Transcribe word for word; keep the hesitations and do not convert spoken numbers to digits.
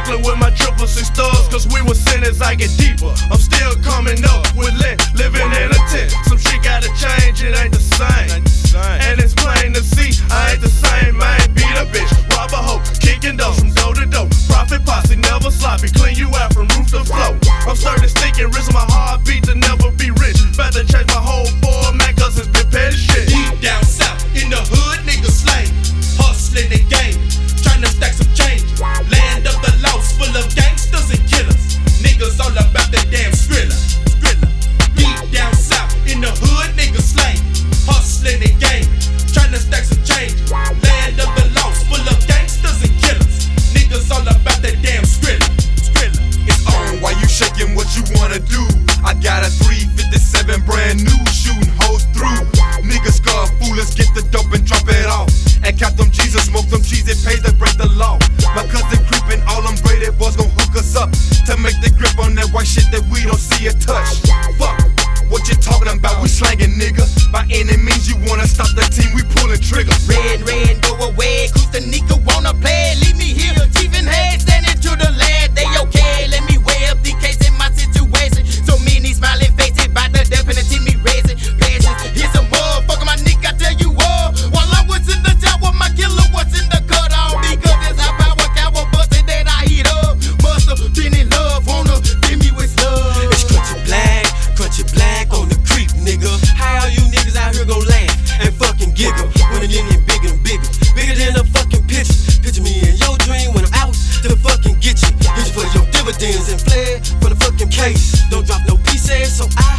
exactly with my triple six stars, cause we were sinners, I get deeper. I'm still coming up with lit, living in a tent. Some shit gotta change, it ain't the same. And it's plain to see, I ain't the same, I ain't beat a bitch. Rob a hoe, kicking dough from dough to dough. Profit posse, never sloppy, clean you out from roof to floor. I'm starting stinking, risk my heartbeat to never be rich. Better change my whole format, cause it's been petty shit. Deep down south, in the hood, niggas slain. Hustling the game, trying to stack some change. Land of the lost, full of gangsters and killers. Niggas all about that damn Skrilla. Skrilla. Deep down south, in the hood, niggas slain. Hustling the game, trying to stack some change. Land of the lost, full of gangsters and killers. Niggas all about that damn Skrilla. Skrilla. It's on while you shaking what you wanna do. I got a three fifty-seven brand new, shooting hoes through. Niggas scar foolers, get the dope and drop it off. And count them Jesus, smoke them cheese, it pays to break the law. My cousin creepin', all them braided boys gon' hook us up to make the grip on that white shit that we don't see or touch. Fuck, what you talking about? We slangin', nigga. By any means you wanna stop the team, we pullin' trigger. Red, red, go away, cause the nigga wanna play. Leave me here, chief in head, standing to the left. They okay, let me weigh up the case in my situation. So many smiling faces, by the death penalty, me raising passions. Here's a motherfucker, my nigga, I tell you all. While I was in the tower, my killer was in the cutout. Because it's how power cower busted that I heat up. Musta been in love, wanna fill me with love. It's Crunchy Black, Crunchy Black on the creep, nigga. How you niggas out here gon' laugh and fucking giggle when the nigga get bigger and bigger, bigger than a fucking picture. Picture me in your dream when I'm out to fucking get you. Hit you for your dividends and fled for the fucking case. Don't drop no pieces, so I